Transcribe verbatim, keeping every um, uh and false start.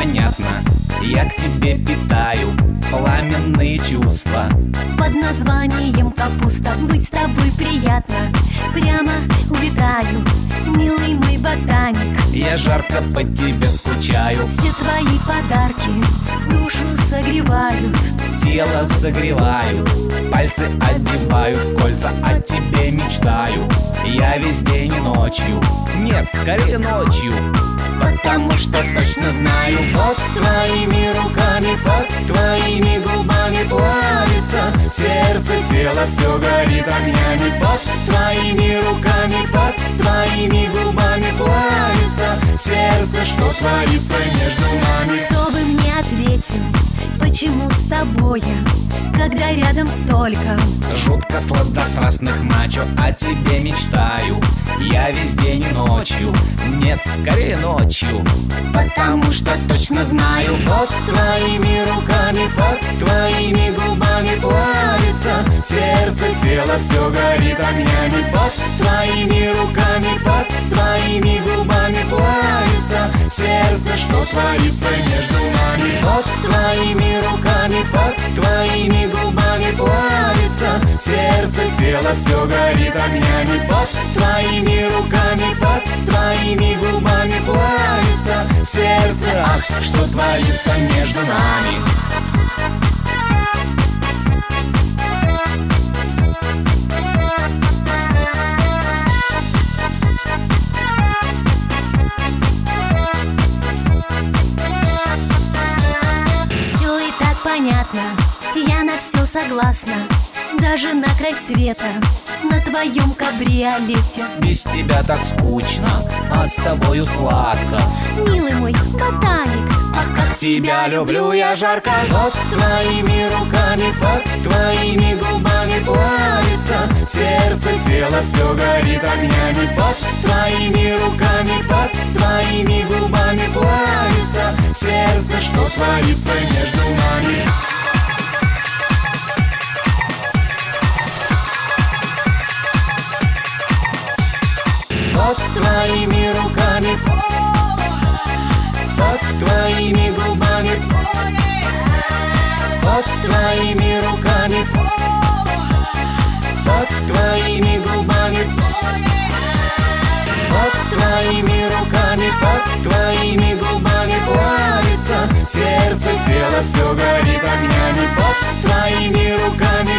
понятно, я к тебе питаю пламенные чувства. Под названием капуста быть с тобой приятно. Прямо улетаю, милый мой ботаник. Я жарко по тебе скучаю. Все твои подарки душу согревают, тело согревают, пальцы одевают в кольца, о тебе мечтаю. Я весь день и ночью, нет, скорее ночью, потому что точно знаю, под твоими руками, под твоими губами плавится сердце, тело все горит огнями. Под твоими руками, под твоими губами плавится сердце, что творится между нами. Кто бы мне ответил, почему с тобой я, когда рядом столько жутко сладострастных мачо, о тебе мечтаю. Я весь день и ночью, нет, скорее ночью, потому что точно знаю, под твоими руками, под твоими губами плавится сердце, тело все горит огнями. Под твоими руками, под твоими губами плавится сердце, что творится между нами. Под твоими руками, под твоими губами плавится сердце, тело все горит огнями. Под твоими руками, под твоими губами плавится сердце, ах, что творится между нами. Все и так понятно, я на все согласна, даже на край света, на твоем кабриолете. Без тебя так скучно, а с тобою сладко, милый мой ботаник. Ах, как тебя люблю я жарко. Под твоими руками, под твоими губами плавится сердце, тело все горит огнями. Под твоими руками, под твоими губами плавится сердце, что творится между нами. Под твоими руками, под твоими губами, под твоими руками, под твоими губами, под твоими руками, под твоими губами плавится сердце, тело все горит огнями. Под твоими руками,